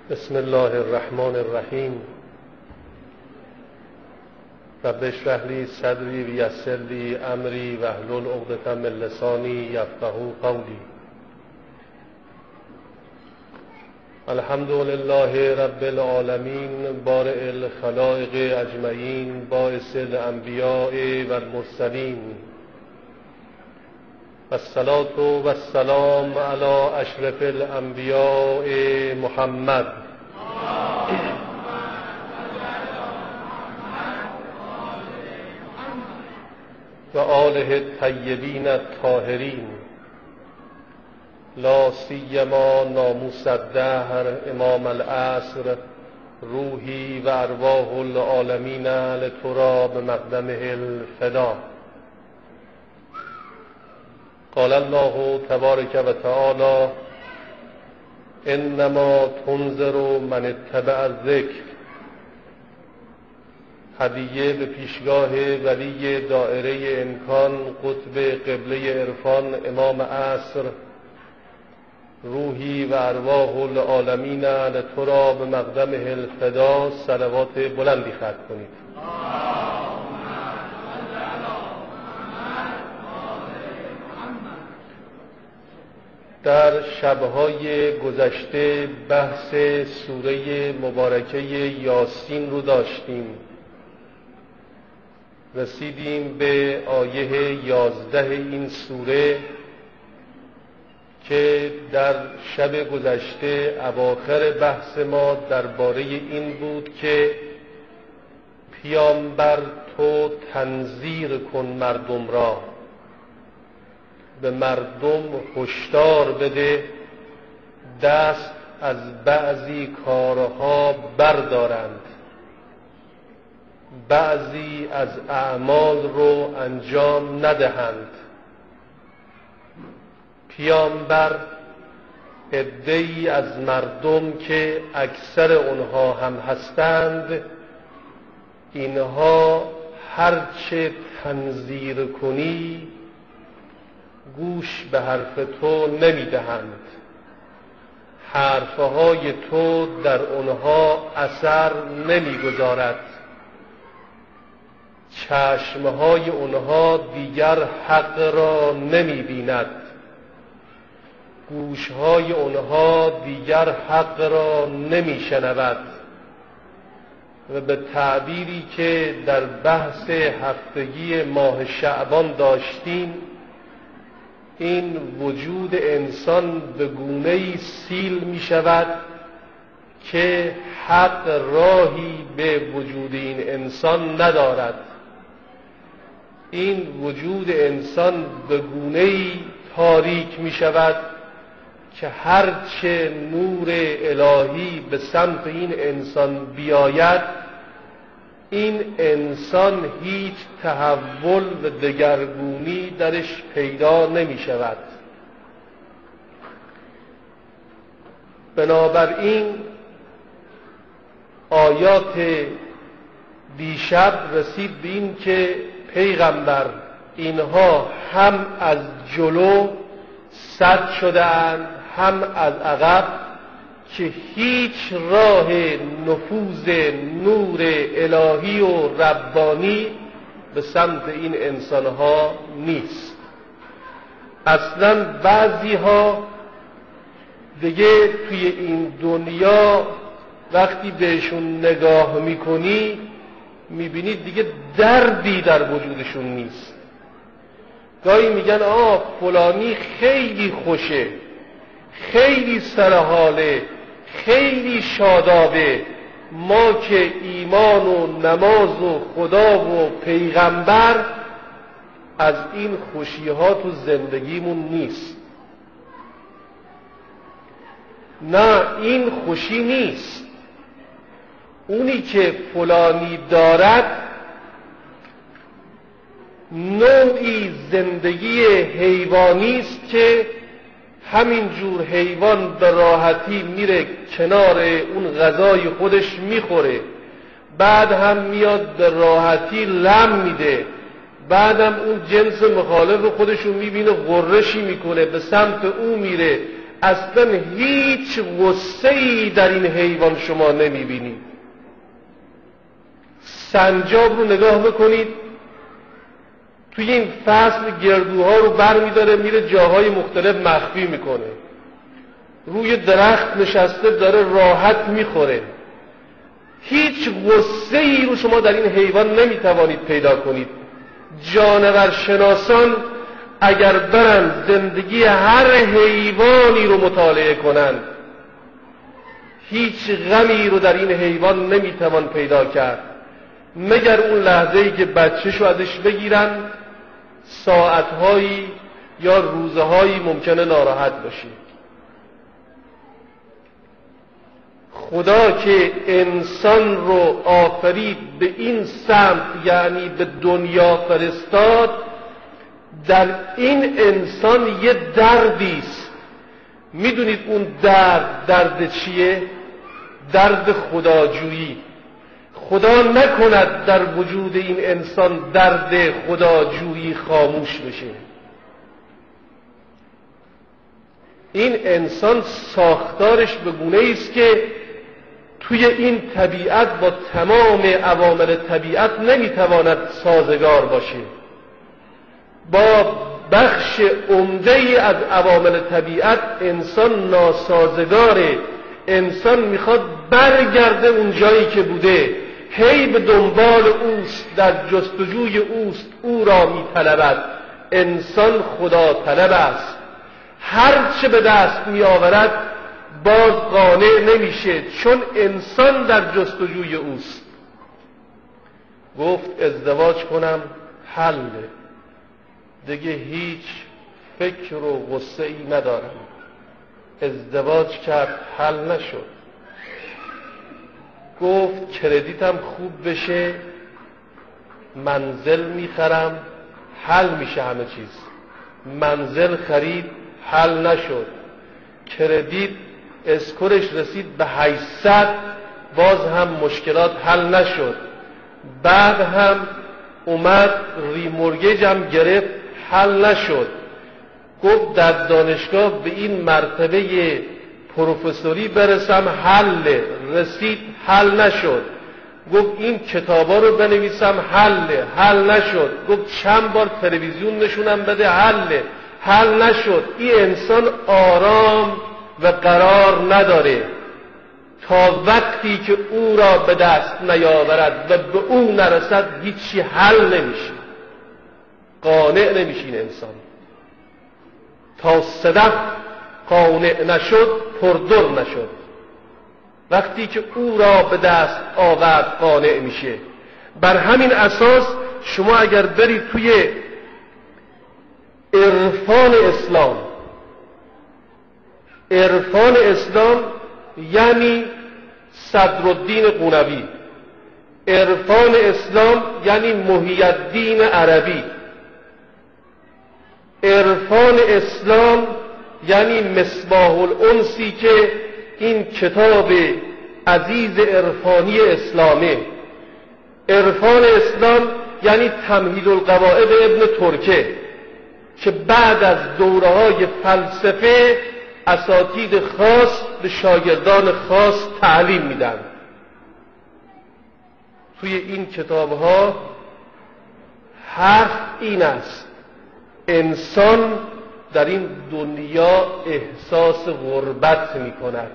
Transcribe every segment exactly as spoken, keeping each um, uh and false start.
بسم الله الرحمن الرحیم. رب اشرح لی صدری ویسر لی امری واحلل عقدة من لسانی یفقهوا قولی. الحمد لله رب العالمین بارئ الخلائق اجمعین باعث الانبیاء والمرسلین والصلاة والسلام علی اشرف الانبیاء محمد و آله الطیبین الطاهرین، لا سیما ناموس الدهر امام العصر روحی و ارواح العالمین لترا بمقدمه الفدا. قال الله تبارک و تعالی انما تنذر من اتبع الذکر. هدیه به پیشگاه ولی دائره امکان قطب قبله عرفان امام عصر روحی و ارواح العالمین لترا بمقدمه الفدا صلوات بلندی ختم کنید. در شبهای گذشته بحث سوره مبارکه یاسین رو داشتیم. رسیدیم به آیه یازده این سوره که در شب گذشته اواخر بحث ما درباره این بود که پیامبر تو تنذیر کن مردم را، به مردم هشدار بده دست از بعضی کارها بردارند، بعضی از اعمال رو انجام ندهند. پیامبر عده‌ای از مردم که اکثر اونها هم هستند، اینها هرچه تنذیر کنی گوش به حرف تو نمیدهند، حرفهای تو در اونها اثر نمیگذارد، چشمهای اونها دیگر حق را نمیبیند، گوشهای اونها دیگر حق را نمیشنود. و به تعبیری که در بحث هفتگی ماه شعبان داشتیم، این وجود انسان به گونه‌ای سیل می شود که حق راهی به وجود این انسان ندارد. این وجود انسان به گونه‌ای تاریک می شود که هرچه نور الهی به سمت این انسان بیاید، این انسان هیچ تحول و دگرگونی درش پیدا نمی شود. بنابراین آیات دیشب رسید به این که پیغمبر اینها هم از جلو سد شده‌اند هم از عقب، که هیچ راه نفوذ نور الهی و ربانی به سمت این انسانها نیست. اصلا بعضی ها دیگه توی این دنیا وقتی بهشون نگاه میکنی میبینید دیگه دردی در وجودشون نیست. گاهی میگن آه فلانی خیلی خوشه، خیلی سرحاله، خیلی شادابه، ما که ایمان و نماز و خدا و پیغمبر، از این خوشی ها تو زندگیمون نیست. نه، این خوشی نیست. اونی که فلانی دارد نوعی زندگی حیوانی است که همین جور حیوان به راحتی میره کنار اون غذای خودش میخوره، بعد هم میاد به راحتی لم میده، بعدم اون جنس مخالف خودشو میبینه غرشی میکنه به سمت اون میره، اصلا هیچ غصه‌ای در این حیوان شما نمیبینید. سنجاب رو نگاه بکنید، توی این فصل گردوها رو بر میداره میره جاهای مختلف مخفی میکنه، روی درخت نشسته داره راحت میخوره. هیچ غصه‌ای رو شما در این حیوان نمیتوانید پیدا کنید. جانورشناسان اگر برن زندگی هر حیوانی رو مطالعه کنن، هیچ غمی رو در این حیوان نمیتوان پیدا کرد مگر اون لحظه‌ای که بچه‌شو ازش بگیرن، ساعت‌هایی یا روزهایی ممکنه ناراحت باشی. خدا که انسان رو آفرید به این سمت، یعنی به دنیا فرستاد، در این انسان یه دردی است. میدونید اون درد درد چیه؟ درد خداجویی. خدا نکند در وجود این انسان درد خداجویی خاموش بشه. این انسان ساختارش به گونه‌ای است که توی این طبیعت با تمام عوامل طبیعت نمیتواند سازگار باشه. با بخش عمده‌ای از عوامل طبیعت انسان ناسازگاره. انسان میخواد برگرده اون جایی که بوده، هی به دنبال اوست، در جستجوی اوست، او را میطلبد. انسان خدا طلب است. هر چه به دست می آورد باز قانع نمیشه، چون انسان در جستجوی اوست. گفت ازدواج کنم حله، دیگه هیچ فکر و غصه ای ندارم. ازدواج کرد حل نشد. گفت کردیتم خوب بشه، منزل میخرم، حل میشه همه چیز. منزل خرید، حل نشد. کردیت اسکورش رسید به هشتصد، باز هم مشکلات حل نشد. بعد هم اومد ریمورگیج هم گرفت، حل نشد. گفت در دانشگاه به این مرتبه پروفسوری برسم، حل رسید، حل نشد. گفت این کتابا رو بنویسم، حل حل نشد. گفت چند بار تلویزیون نشونم بده، حل حل نشد. این انسان آرام و قرار نداره تا وقتی که او را به دست نیاورد و به او نرسد هیچی حل نمیشه. قانع نمیشه این انسان. تا صدف قانع نشد پردر نشد. وقتی که او را به دست آورد قانع میشه. بر همین اساس شما اگر برید توی عرفان اسلام، عرفان اسلام یعنی صدرالدین قونوی، عرفان اسلام یعنی محی الدین عربی، عرفان اسلام یعنی مصباح الانسی که این کتاب عزیز عرفانی اسلامه. عرفان اسلام یعنی تمهید القواعد ابن ترکه که بعد از دوره‌های فلسفه اساتید خاص به شاگردان خاص تعلیم میدن. توی این کتاب‌ها حرف این است: انسان در این دنیا احساس غربت می‌کند،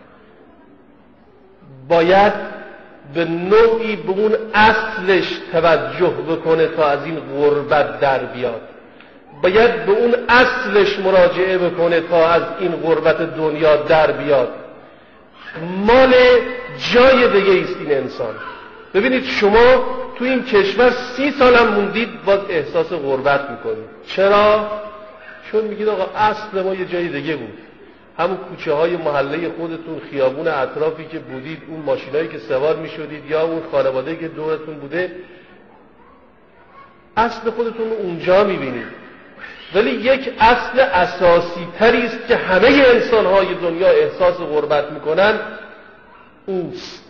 باید به نوعی به اون اصلش توجه بکنه تا از این غربت در بیاد. باید به اون اصلش مراجعه بکنه تا از این غربت دنیا در بیاد. مال جای دیگه است این انسان. ببینید شما تو این کشور سی سالم موندید باز احساس غربت میکنید. چرا؟ چون میگید آقا اصل ما یه جای دیگه بود. همون کوچه های محله خودتون، خیابون اطرافی که بودید، اون ماشینایی که سوار میشدید یا اون خانواده‌ای که دورتون بوده، اصل خودتون رو اونجا میبینید. ولی یک اصل اساسی تری است که همه انسان‌های دنیا احساس غربت میکنن، اوست.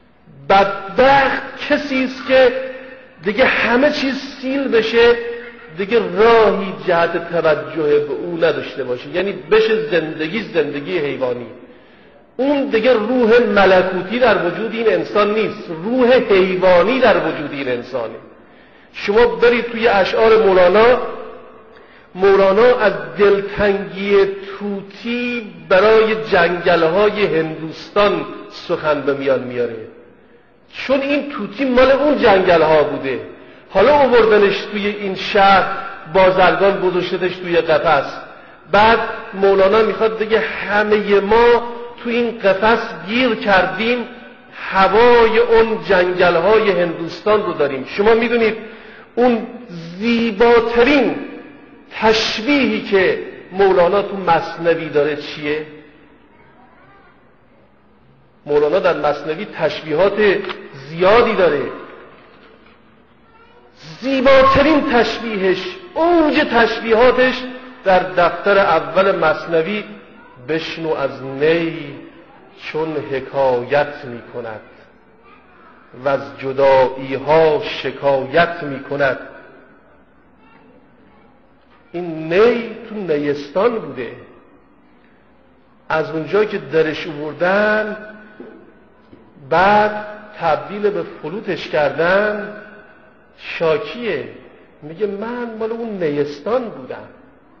بدبخت کسی است که دیگه همه چیز سیل بشه، دیگه راهی جهت توجه به او نداشته باشه، یعنی بشه زندگی زندگی حیوانی. اون دیگه روح ملکوتی در وجود این انسان نیست، روح حیوانی در وجود این انسانه. شما برید توی اشعار مولانا، مولانا از دلتنگی طوطی برای جنگل‌های هندوستان سخن به میان میاره، چون این طوطی مال اون جنگل‌ها بوده، حالا آوردنش توی این شهر، بازرگان گذاشتش توی قفس. بعد مولانا میخواد بگه همه ما تو این قفس گیر کردیم، هوای اون جنگل‌های هندوستان رو داریم. شما میدونید اون زیباترین تشبیهی که مولانا تو مثنوی داره چیه؟ مولانا در مثنوی تشبیهات زیادی داره. زیباترین تشبیهش، اوج تشبیهاتش در دفتر اول مثنوی، بشنو از نی چون حکایت می کند و از جدایی ها شکایت می کند. این نی تو نیستان بوده، از اونجا که درش آوردن بعد تبدیل به فلوتش کردن، شاکیه، میگه من مال اون نیستان بودم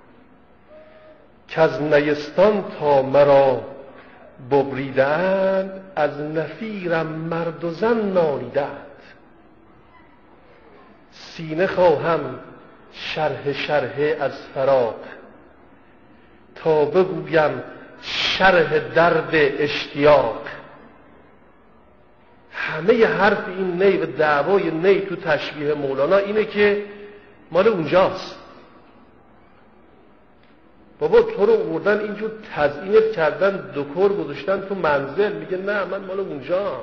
که از نیستان تا مرا ببریدند، از نفیرم مرد و زن نالیدند. سینه خواهم شرح شرح از فراق، تا بگویم شرح درد اشتیاق. همه حرف این نی و دعوای نی تو تشبیه مولانا اینه که مال اونجاست. بابا تو رو آوردن اینجور تزیینت کردن، دکور گذاشتن تو منزل، میگه نه من مال اونجا.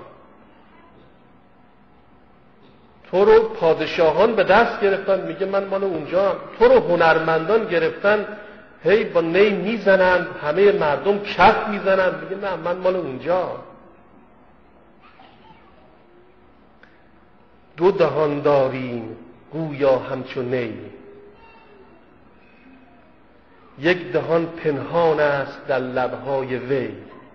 تو رو پادشاهان به دست گرفتن، میگه من مال اونجا. تو رو هنرمندان گرفتن، هی با نی میزنن، همه مردم کف میزنن، میگه نه من مال اونجا. دو دهان داریم گویا همچون نی، یک دهان پنهان است در لبهای وی.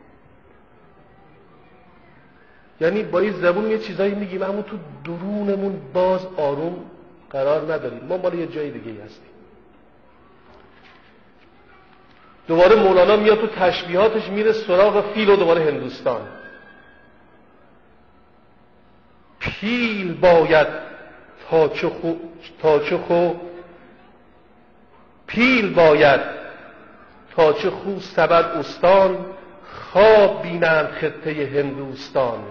یعنی با این زبون یه چیزایی میگیم اما تو درونمون باز آروم قرار نداریم، ما مال یه جای دیگه هستیم. دوباره مولانا میاد تو تشبیهاتش میره سراغ فیل و دوباره هندوستان. پیل باید تا چه خو تا چه خو پیل باید تا چه خو سبد استان، خواب بینند خطه هندوستان.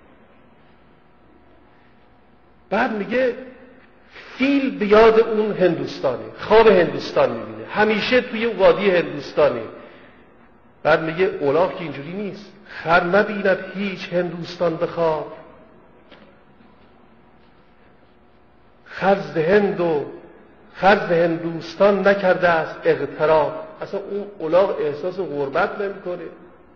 بعد میگه فیل به یاد اون هندوستانه، خواب هندوستان میبینه، همیشه توی وادی هندوستانه. بعد میگه الاغ که اینجوری نیست، خر نبیند هیچ هندوستان به خواب، خرز هند و خرز هندوستان نکرده است اغتراب. اصلا اون الاغ احساس غربت نمیکنه.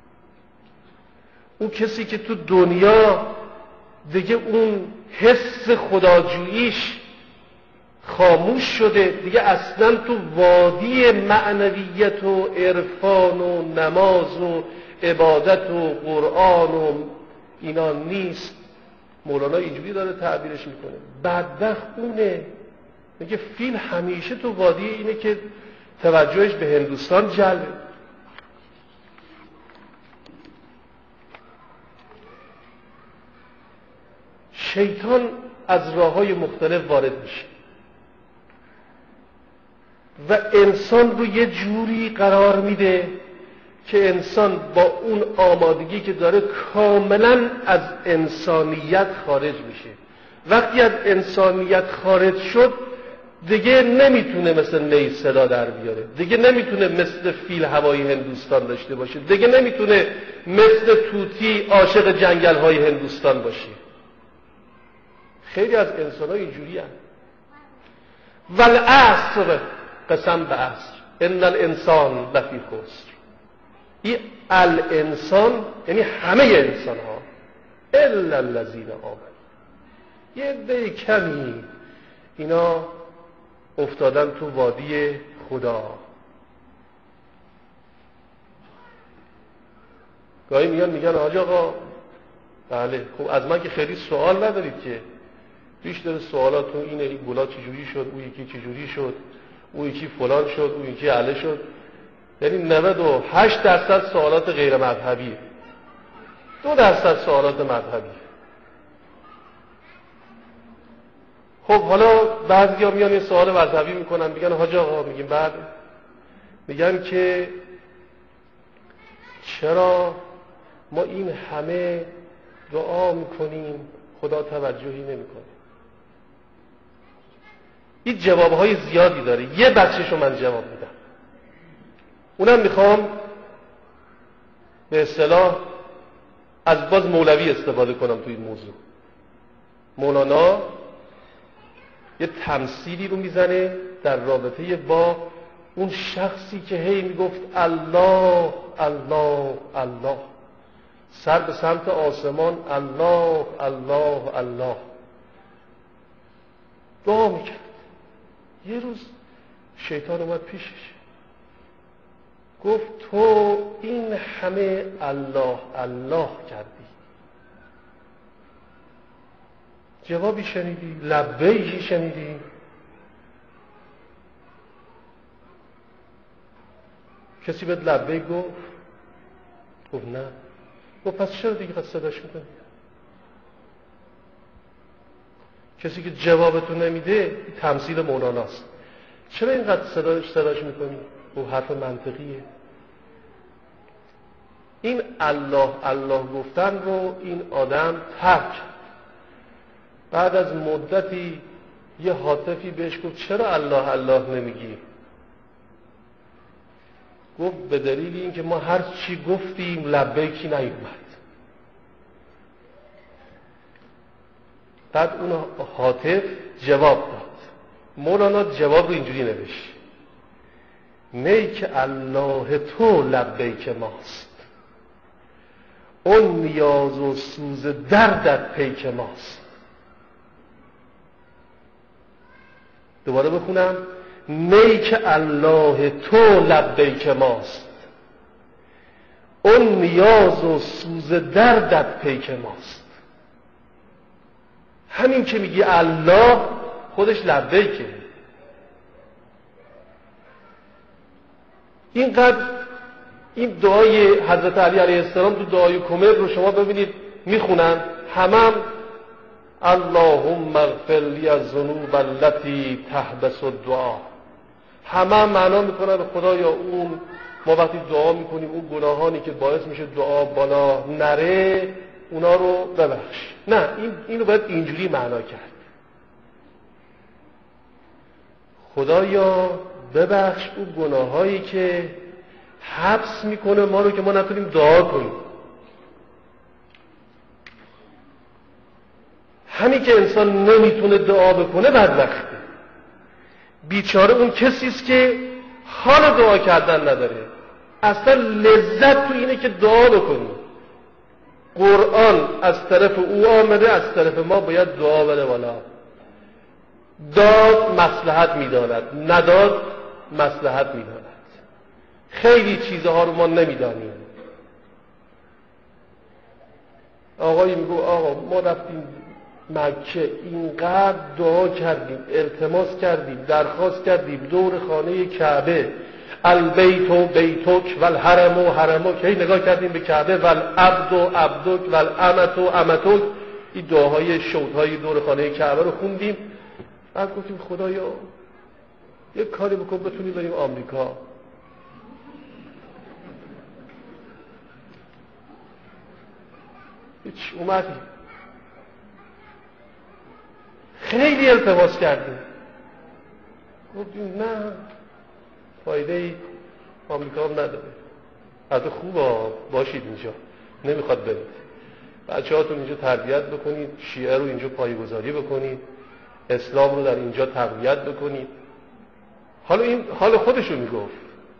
اون کسی که تو دنیا دیگه اون حس خداجوییش خاموش شده، دیگه اصلا تو وادی معنویت و عرفان و نماز و عبادت و قرآن و اینا نیست. مولانا اینجوری داره تعبیرش میکنه. بدبخت اونه. میگه فیل همیشه تو وادی اینه که توجهش به هندوستان جلبه. شیطان از راه‌های مختلف وارد میشه و انسان رو یه جوری قرار میده که انسان با اون آمادگی که داره کاملا از انسانیت خارج میشه. وقتی از انسانیت خارج شد دیگه نمیتونه مثل نی صدا در بیاره، دیگه نمیتونه مثل فیل هوای هندوستان داشته باشه، دیگه نمیتونه مثل طوطی عاشق جنگل های هندوستان باشه. خیلی از انسان ها اینجوری هست. والعصر، قسم به عصر، ان الانسان لفی خسر. این الانسان یعنی همه انسان ها، الا الذین آمنوا. یه عده کمی اینا افتادن تو وادی خدا. گاهی میان میگن حاج آقا بله خب از من که خیلی سوال ندارید که، بیشتر سوالاتون اینه این گلا چجوری شد، اون یکی چجوری شد، اون یکی فلان شد، اون یکی عله شد. یعنی نود و هشت درصد سوالات غیر مذهبی، دو درصد سوالات مذهبی. خب حالا بعضیا میان یه سوال مذهبی میکنن، میگن حاج آقا، میگیم بعد میگن که چرا ما این همه دعا میکنیم خدا توجهی نمیکنه؟ این جوابهای زیادی داره، یه بخششو من جواب میدم. اونم میخوام به اصطلاح از باز مولوی استفاده کنم توی این موضوع. مولانا یه تمثیلی رو میزنه در رابطه با اون شخصی که هی میگفت الله الله الله، سر به سمت آسمان، الله الله الله دعا میکرد. یه روز شیطان اومد پیشش گفت تو این همه الله الله کردی، جوابی شنیدی؟ لبیکی شنیدی؟ کسی بهت لبیک گفت؟ گفت نه. گفت پس چرا دیگه قد صداش میکنی؟ کسی که جوابتو نمیده تمثیل مولاناست، چرا اینقدر صداش صداش میکنی؟ گفت حرف منطقیه. این الله الله گفتن رو این آدم ترک کرد. بعد از مدتی یه هاتفی بهش گفت چرا الله الله نمیگی؟ گفت به دلیل اینکه ما هر چی گفتیم لبیکی نیومد. بعد اون هاتف جواب داد. مولانا جواب رو اینجوری نوشت: نه که الله تو لبیک ماست، اون نیاز و سوز دردت پیک ماست. دوباره بخونم: نه که الله تو لبیک ماست، اون نیاز و سوز دردت پیک ماست. همین که میگی الله خودش لبیکه. اینقدر این دعای حضرت علی علیه السلام تو دعای کمر رو شما ببینید میخونن، همم اللهم اغفر لی الذنوب التي تحبس الدعاء، همه معنا میکنن خدایا اون ما وقتی دعا میکنیم اون گناهانی که باعث میشه دعا بالا نره اونا رو ببخش. نه، این اینو باید اینجوری معنا کرد: خدایا ببخش اون گناهایی که حبس میکنه ما رو که ما نتونیم دعا کنیم. همین که انسان نمیتونه دعا بکنه بدبخته. بیچاره اون کسی است که حال دعا کردن نداره، اصلا لذت تو اینه که دعا بکنی. قرآن از طرف او آمده، از طرف ما باید دعا بده بالا. داد مصلحت میداند، نداد مصلحت میداند. خیلی چیزها رو ما نمیدانیم. آقایی میگو آقا ما رفتیم مکه، اینقدر دعا کردیم، التماس کردیم، درخواست کردیم دور خانه کعبه، البیت و بیتک و الحرم و حرمک، هی نگاه کردیم به کعبه، و العبد و عبدک و الامت و امتک، این دعاهای شوطهای دور خانه کعبه رو خوندیم. بعد گفتیم خدایا یک کاری بکن بتونیم بریم آمریکا. هیچ اومدیم، خیلی التماس کردیم، گفتیم نه فایده ای آمریکا هم نداره. حتی خوبه باشید اینجا، نمیخواد برید، بچه هاتون اینجا تربیت بکنید، شیعه رو اینجا پایه‌گذاری بکنید، اسلام رو در اینجا تقویت بکنید. حالا این حال خودشو میگفت.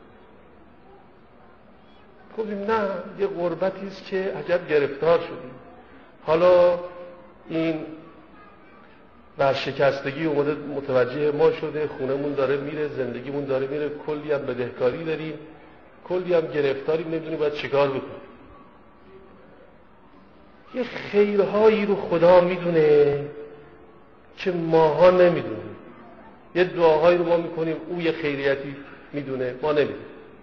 گفتیم نه یه غربتی است که عجب گرفتار شدیم. حالا این ورشکستگی اومده متوجه ما شده، خونمون داره میره، زندگیمون داره میره، کلی هم بدهکاری داریم، کلی هم گرفتاریم، نمیدونیم باید چیکار بکنیم. یه خیرهایی رو خدا میدونه که ماها نمیدونیم، یه دعاهایی رو ما میکنیم او یه خیریتی میدونه ما نمیدونیم.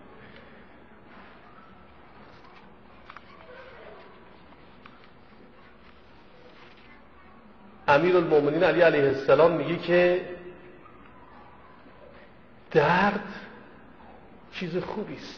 امیرالمومنین علی علیه السلام میگه که درد چیز خوبی است.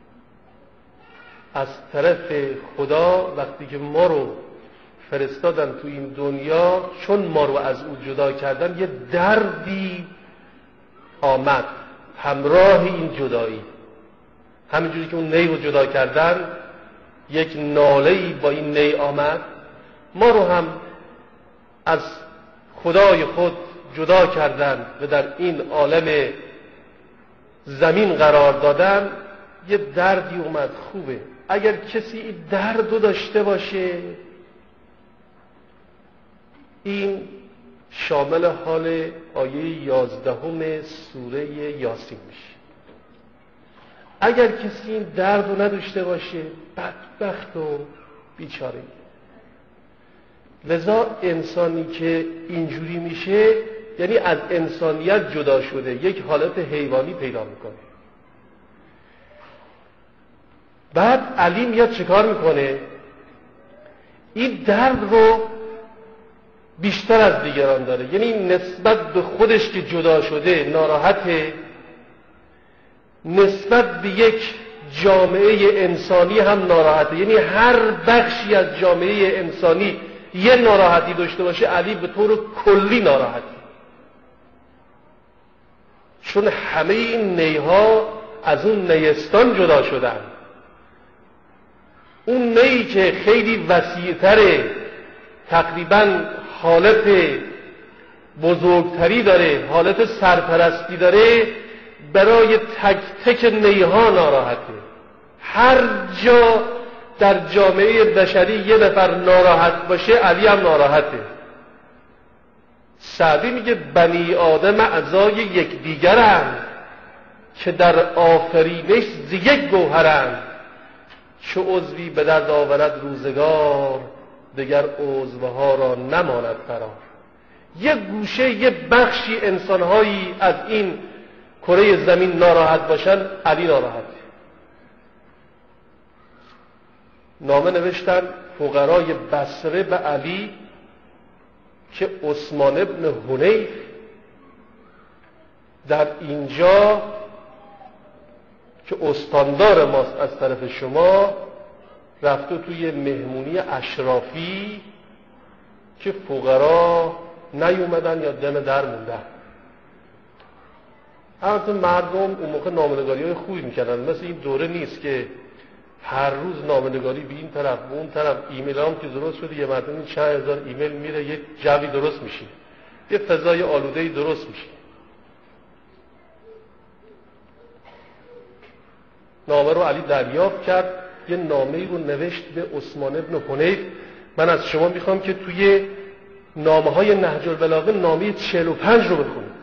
از طرف خدا وقتی که ما رو فرستادن تو این دنیا، چون ما رو از او جدا کردن، یه دردی آمد همراه این جدایی. همینجوری که اون نی رو جدا کردن، یک ناله‌ای با این نی آمد، ما رو هم از خدای خود جدا کردن و در این عالم زمین قرار دادن. یه دردی اومد. خوبه اگر کسی این درد رو داشته باشه، این شامل حال آیه یازدهم سوره یاسین میشه. اگر کسی این درد رو نداشته باشه، بدبخت و بیچاره. لذا انسانی که اینجوری میشه یعنی از انسانیت جدا شده، یک حالت حیوانی پیدا میکنه. بعد علی میاد چیکار میکنه؟ این درد رو بیشتر از دیگران داره، یعنی نسبت به خودش که جدا شده ناراحته، نسبت به یک جامعه انسانی هم ناراحته. یعنی هر بخشی از جامعه انسانی یه ناراحتی داشته باشه، علی به طور کلی ناراحته، چون همه این نیها از اون نیستان جدا شدن. اون نی که خیلی وسیع‌تره، تقریباً حالت بزرگتری داره، حالت سرپرستی داره، برای تک تک نیها ناراحته. هر جا در جامعه بشری یه نفر ناراحت باشه، علی هم ناراحته. سعدی میگه بنی آدم اعضای یکدیگرند، که در آفرینش ز یک گوهرند. چه عضوی به درد آورد روزگار، دگر عضوها را نماند قرار. یه گوشه، یه بخشی انسانهایی از این کره زمین ناراحت باشن، علی ناراحته. نامه نوشتن فقرای بصره به علی که عثمان ابن حنیف در اینجا که استاندار ماست از طرف شما، رفته توی مهمونی اشرافی که فقرا نیومدن یا دم در موندن. البته مردم اون موقع نامه‌نگاری های خوبی میکردن، مثل این دوره نیست که هر روز نامه‌نگاری به این طرف به اون طرف. ایمیل هم که درست شده، یه مردم چند هزار ایمیل میره، یه جوی درست میشه، یه فضای آلوده‌ای درست میشه. نامه رو علی دریافت کرد، یه نامه‌ای رو نوشت به عثمان ابن حنیف. من از شما میخوام که توی نامه‌های نهج البلاغه نامه چهل و پنج رو بخونید.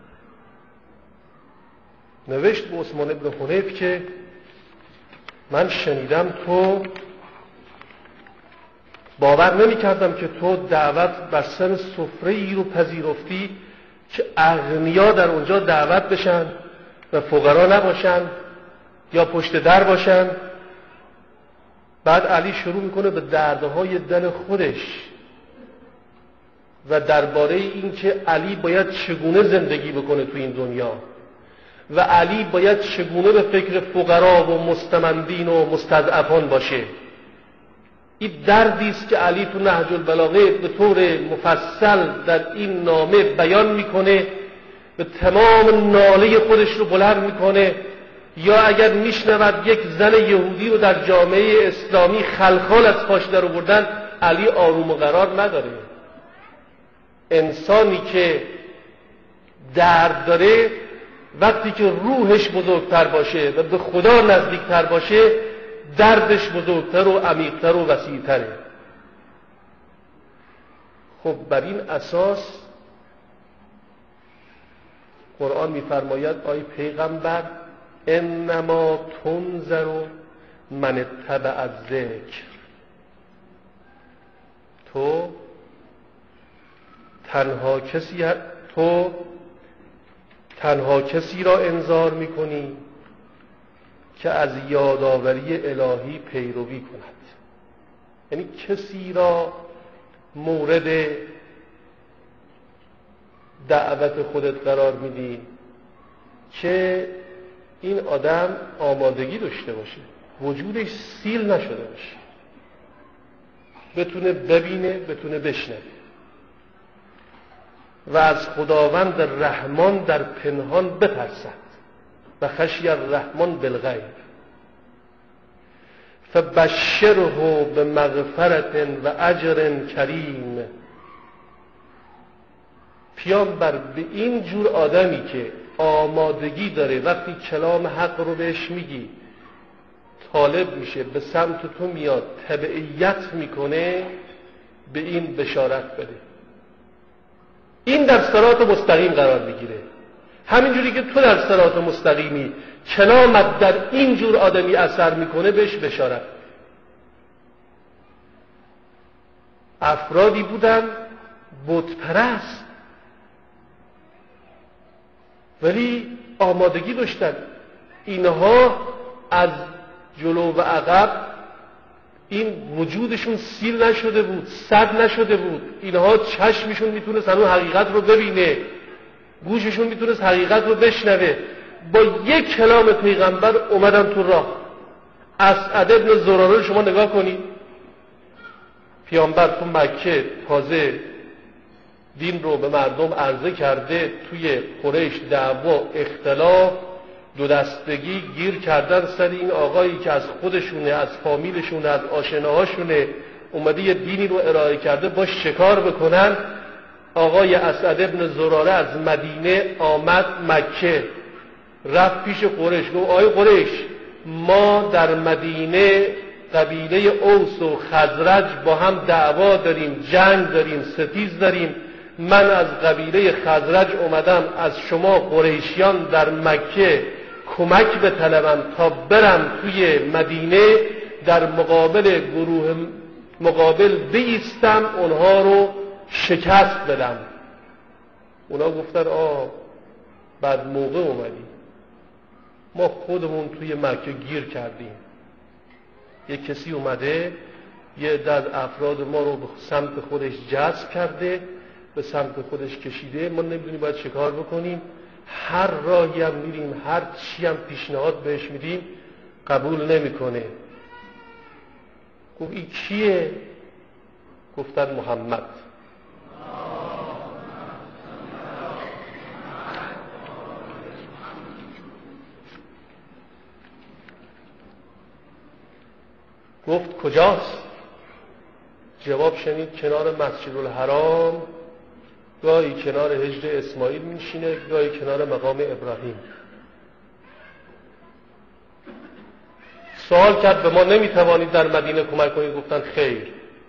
نوشت به عثمان ابن حنیف که من شنیدم تو، باور نمی کردم که تو دعوت بر سر سفره‌ای رو پذیرفتی که اغنیا در اونجا دعوت بشن و فقرا نباشن یا پشت در باشن. بعد علی شروع میکنه به دردهای دل خودش و درباره این که علی باید چگونه زندگی بکنه تو این دنیا و علی باید چگونه به فکر فقرا و مستمندین و مستضعفان باشه. این دردی است که علی تو نهج البلاغه به طور مفصل در این نامه بیان میکنه، به تمام ناله خودش رو بلند میکنه. یا اگر میشنود یک زن یهودی رو در جامعه اسلامی خلخال از پاش در آوردن، علی آروم و قرار نداره. انسانی که درد داره وقتی که روحش بزرگتر باشه و به خدا نزدیکتر باشه، دردش بزرگتر و عمیقتر و وسیعتره. خب بر این اساس قرآن می‌فرماید آی پیغمبر انما تنذر من اتبع الذکر، تو تنها کسی تو تنها کسی را انذار می‌کنی که از یادآوری الهی پیروی کند. یعنی کسی را مورد دعوت خودت قرار میدی که این آدم آمادگی داشته باشه، وجودش سیل نشده باشه، بتونه ببینه، بتونه بشنوه و از خداوند رحمان در پنهان بترسد و خشی الرحمن بالغیب فبشره بمغفرت و اجر کریم. پیامبر به این جور آدمی که آمادگی داره وقتی کلام حق رو بهش میگی طالب میشه، به سمت تو میاد، تبعیت میکنه، به این بشارت بده. این در صراط مستقیم قرار میگیره. همینجوری که تو در صراط مستقیمی، کلامت در این جور آدمی اثر میکنه، بهش بشارت. افرادی بودن بت پرست ولی آمادگی داشتن. اینها از جلو و عقب این وجودشون سیل نشده بود، سد نشده بود. اینها چشمشون میتونست هنوز حقیقت رو ببینه، گوششون میتونست حقیقت رو بشنوه. با یک کلام پیغمبر اومدن تو راه. اسعد ابن زراره رو شما نگاه کنید. پیامبر تو مکه تازه دین رو به مردم عرضه کرده، توی قریش دعوا، اختلاف، دو دستگی گیر کردن سر این آقایی که از خودشونه، از فامیلشونه، از آشناهاشونه، اومده یه دینی رو ارائه کرده، با شکار بکنن. آقای اسعد ابن زراره از مدینه آمد مکه، رفت پیش قریش، گفت آی قریش، ما در مدینه قبیله اوس و خزرج با هم دعوا داریم، جنگ داریم، ستیز داریم. من از قبیله خزرج اومدم از شما قریشیان در مکه کمک بطلبم تا برم توی مدینه در مقابل گروه مقابل بایستم، اونها رو شکست بدم. اونا گفتن آه بعد موقع اومدی، ما خودمون توی مکه گیر کردیم، یه کسی اومده یه عده از افراد ما رو به سمت خودش جذب کرده، به سمت خودش کشیده، ما نمیدونیم باید چه کار بکنیم. هر راهی هم میریم، هر چی هم پیشنهاد بهش میدیم قبول نمیکنه. گفت این کیه؟ گفتن محمد. گفت کجاست؟ جواب شنید کنار مسجد الحرام، گاهی کنار حجر اسماعیل میشینه، گاهی کنار مقام ابراهیم. سوال کرد به ما نمیتوانید در مدینه کمک کنید؟ گفتن خیر.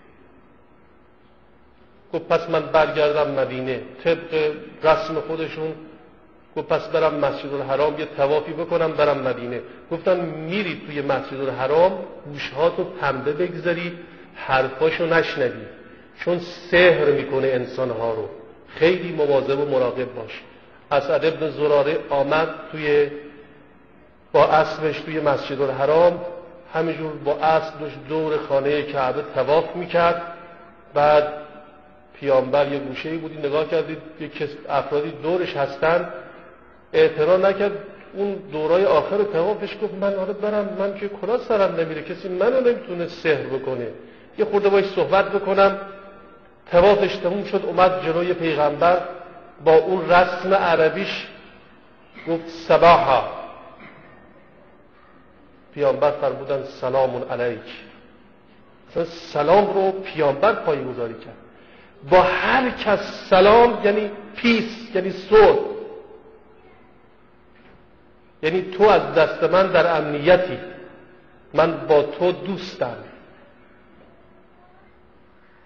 گفت پس من برگردم مدینه. طبق رسم خودشون گفت پس برم مسجد الحرام یه طوافی بکنم برم مدینه. گفتن میرید توی مسجد الحرام گوشهاتو پنبه بگذاری، حرفاشو نشنوی، چون سحر میکنه انسانها رو. خیلی مواظب و مراقب باش. اسعد ابن زراره آمد توی با اسبش توی مسجد الحرام، همینجور با اسب داشت دور خانه کعبه طواف میکرد. بعد پیامبر یه گوشه‌ای بودی نگاه کردید یک افرادی دورش هستن، اعتراض نکرد. اون دورای آخر طوافش گفت من حالا برم، من که کلا سرم نمیره، کسی منو نمیتونه سحر بکنه، یه خورده باهاش صحبت بکنم. طوافش تموم شد، اومد جلوی پیغمبر با اون رسم عربیش گفت صباحا. پیامبر فرمودن سلام علیک. مثلا سلام رو پیامبر پایه‌گذاری کرد. با هر کس سلام یعنی پیس، یعنی صلح، یعنی تو از دست من در امنیتی، من با تو دوستم.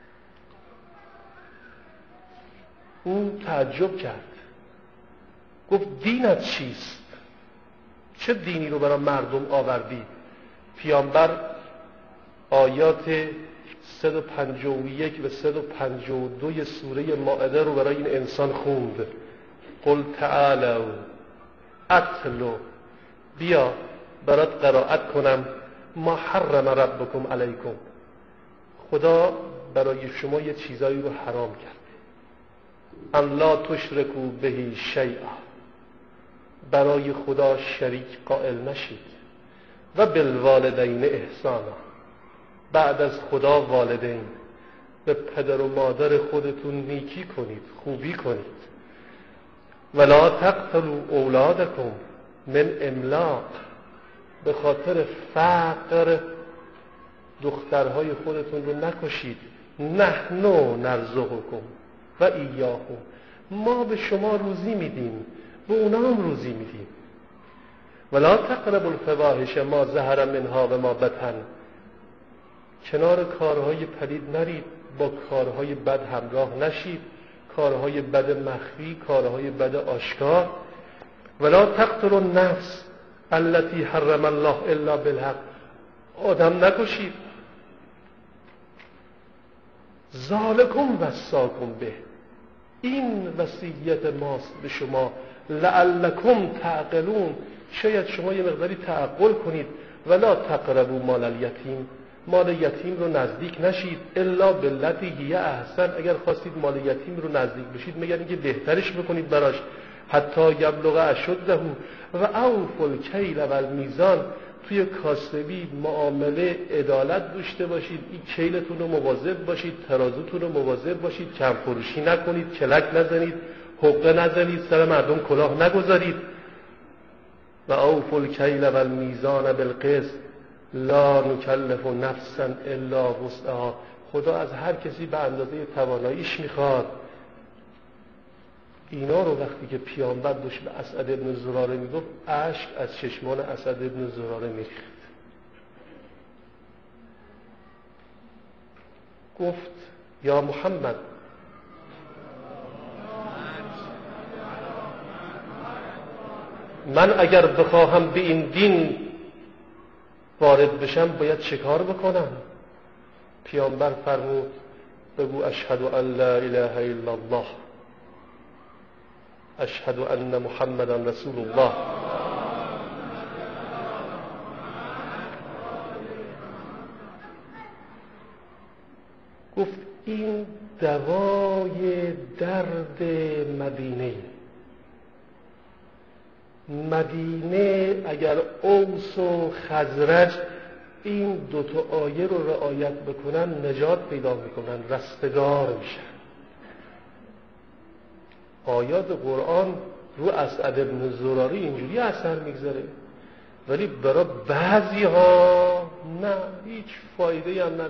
او تعجب کرد، گفت دینت چیست؟ چه دینی رو برای مردم آوردی؟ پیامبر آیات صد و پنجاه و یک و صد و پنجاه و دو سوره مائده رو برای این انسان خوند. قل تعالوا اتلو، بیا برات قرائت کنم ما حرم ربکم علیکم، خدا برای شما یه چیزایی رو حرام کرده. ان لا تشرکوا به شیئا، برای خدا شریک قائل نشید. و بالوالدین احسانا، بعد از خدا والدین، به پدر و مادر خودتون نیکی کنید، خوبی کنید. ولا تقتلوا اولادکم من املاق، به خاطر فقر دخترهای خودتون رو نکشید. نحن نرزقکم و ایاهم، ما به شما روزی میدیم، به اونا هم روزی میدیم. ولا تقربوا الفواحش ما ظهر منها و ما بطن، کنار کارهای پلید نرید، با کارهای بد همراه نشید، کارهای بد مخفی، کارهای بد آشکار. ولا تقتلوا النفس التي حرم الله الا بالحق، آدم نکشید. ذالکم وصاکم به، این وصیت ماست به شما. لعلکم تعقلون، شاید شما یه مقداری تعقل کنید. ولا تقربوا مال الیتیم، مال یتیم رو نزدیک نشید. الا باللتی هی احسن، اگر خواستید مال یتیم رو نزدیک بشید مگر اینکه بهترش بکنید براش. حتی یبلغ اشده و اوفوا الکیل والمیزان، توی کاسبی معامله عدالت داشته باشید، این کیلتون رو مواظب باشید، ترازوتون رو مواظب باشید، کم فروشی نکنید، کلک نزنید، حقه نزنید، سر مردم کلاه نگذارید. و اوفوا الکیل والمیزان بالقسط لا نکلف نفسا الا وسعها، خدا از هر کسی به اندازه تواناییش میخواد. اینا رو وقتی که پیامبر داشت به اسعد ابن زراره میگفت، اشک از چشمان اسعد ابن زراره میریخت. گفت یا محمد، من اگر بخواهم به این دین وارد بشم باید چه کار بکنم؟ پیامبر فرمود بگو اشهد ان لا اله الا الله، اشهد ان محمدا رسول الله. گفت این دوای درد مدینه. مدینه اگر اوس و خزرج این دوتا آیه رو رعایت بکنن نجات پیدا میکنن، رستگار میشن. آیات قرآن رو اسعد ابن زراری اینجوری اثر میگذاره، ولی برای بعضی ها نه، هیچ فایده هم نداره.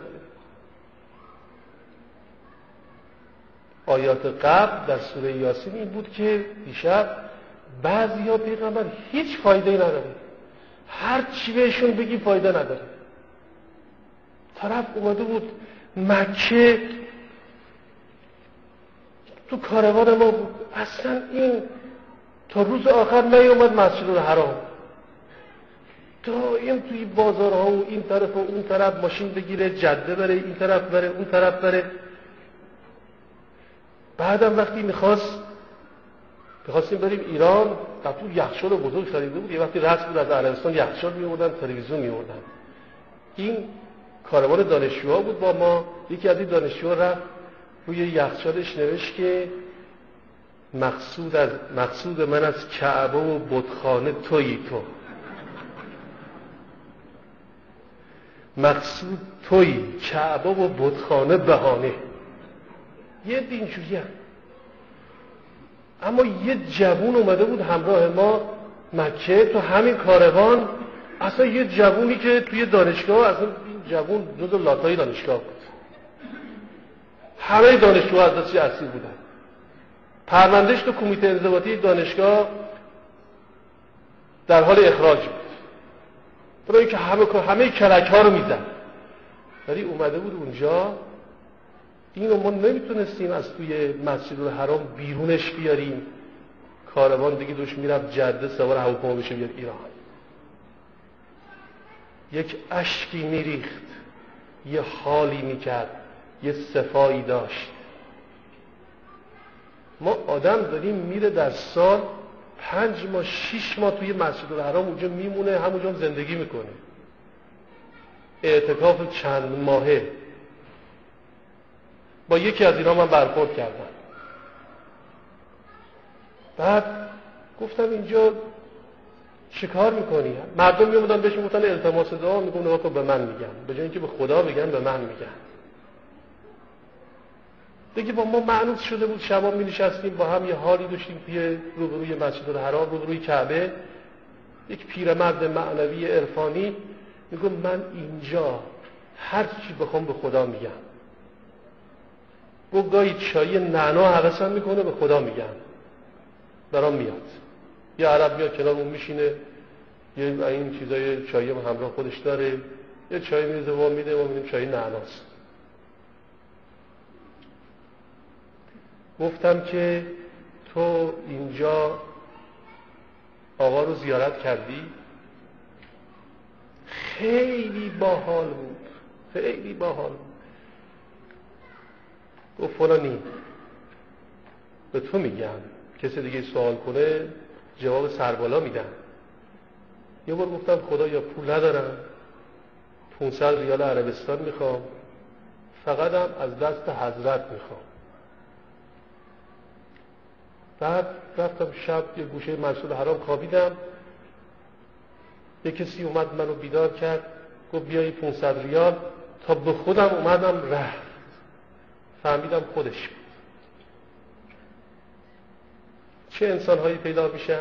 آیات قبل در سوره یاسین این بود که دیشب بعضی ها پیغمبر هیچ فایده نداره، هر چی بهشون بگی فایده نداره. طرف اومده بود مکه تو کاروان ما بود، اصلا این تا روز آخر نیومد مسجد الحرام، دائم توی بازارها و این طرف و اون طرف ماشین بگیره، جده بره، این طرف بره، اون طرف بره. بعدم وقتی میخواست میخواستیم بریم ایران، تو یخچال بزرگ خریده بود، یه وقتی رسم بود از عربستان یخچال میوردن، تلویزیون میوردن. این کاروان دانشجوها بود با ما، یکی از این دانشجوها رفت روی یخچالش نوشت که مقصود از مقصود من از کعبه و بتخانه تویی تو، مقصود تویی، کعبه و بتخانه بهانه. یه دین جوریه. اما یه جوون اومده بود همراه ما مکه تو همین کاروان، اصلا یه جوونی که توی دانشگاه، اصلا این جوون جزو لاتای دانشگاه بود، همه دانشجوها از دستش اسیر بودن، پروندهش تو کمیته انضباطی دانشگاه در حال اخراج بود، برای اینکه همه همه کلک ها رو میزد. ولی اومده بود اونجا، اینو ما نمیتونستیم از توی مسجد الحرام بیرونش بیاریم، کاروان دیگه دوش میرفت جده سوار هواپیما بشه بیاد ایران. یک اشکی میریخت، یه حالی میکرد، یه صفایی داشت. ما آدم داریم میره در سال پنج ماه شیش ماه توی مسجد الحرام اونجا میمونه، همونجا زندگی میکنه، اعتکاف چند ماهه. با یکی از اینا من برخورد کردم، بعد گفتم اینجا چه کار میکنی؟ مردم میومدن بهش میگفتن التماس دعا میکنه، آقا به من میگن، به جای اینکه به خدا بگن به من میگن. دیگه با ما معنوس شده بود، شبا می نشستیم با هم یه حالی داشتیم توی روبروی مسجد الحرام، روبروی کعبه. یک پیرمرد معنوی عرفانی میگه من اینجا هر چی بخوام به خدا میگم. گفت گاهی چای نعنا حواسم میکنه، به خدا میگم، برام میاد. یه عرب میاد کنار اون میشینه، یه این چیزای چایی هم همراه خودش داره، یه چای میریزه و میده، ما میدیم چای نعناست. گفتم که تو اینجا آقا رو زیارت کردی؟ خیلی باحال بود، خیلی باحال بود. گفت فلانی به تو میگم، کسی دیگه سوال کنه جواب سربالا میدم. یه بار گفتم خدا یا پول ندارم، پونصد ریال عربستان میخوام، فقط هم از دست حضرت میخوام. بعد رفتم شب یه گوشه مسجد الحرام خوابیدم، یه کسی اومد منو بیدار کرد، گفت بیایی پونصد ریال. تا به خودم اومدم رفت، فهمیدم خودش بود. چه انسان‌هایی پیدا میشن؟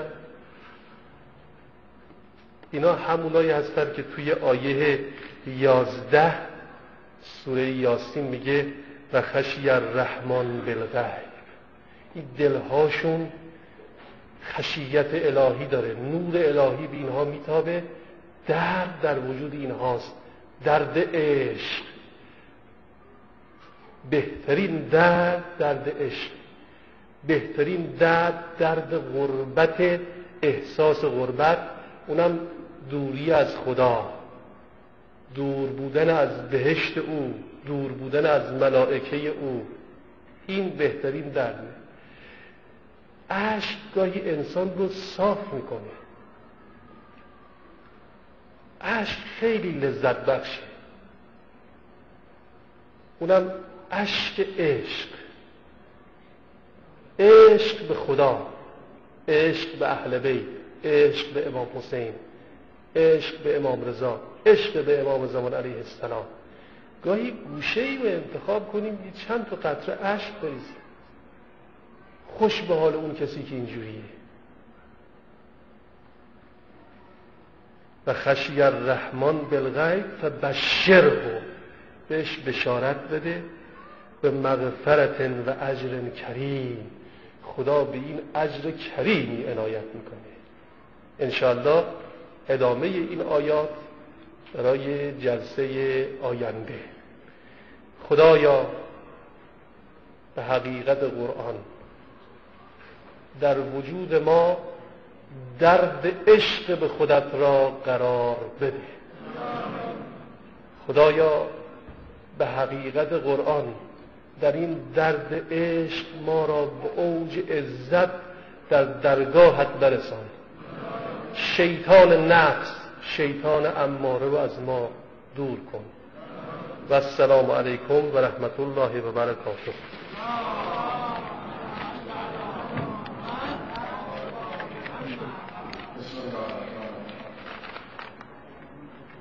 اینا همونایی هستن که توی آیه یازده سوره یاسین میگه و خشی الرحمن بالغیب. این دلهاشون خشیت الهی داره، نور الهی به اینها میتابه، درد در وجود اینهاست، درد عشق. بهترین درد درد عشق، بهترین درد درد غربت، احساس غربت، اونم دوری از خدا، دور بودن از بهشت او، دور بودن از ملائکه او. این بهترین درده. اشک گاهی انسان رو صاف میکنه. اشک خیلی لذت بخشه، اونم اشک عشق. عشق به خدا، عشق به اهل بیت، عشق به امام حسین، عشق به امام رضا، عشق به امام زمان علیه السلام. گاهی گوشه‌ای رو انتخاب کنیم، یه چند تا قطره اشک بریزیم، خوش به حال اون کسی که اینجوریه. و خشی الرحمن بالغیب فبشره، بهش بشارت بده، به مغفرت و اجر کریم. خدا به این اجر کریمی عنایت میکنه. انشاءالله ادامه این آیات برای جلسه آینده. خدایا به حقیقت قرآن در وجود ما درد عشق به خودت را قرار بده. خدایا به حقیقت قرآن در این درد عشق ما را به اوج عزت در درگاهت برسان. شیطان نفس، شیطان اماره رو از ما دور کن. و السلام علیکم و رحمت الله و برکاته.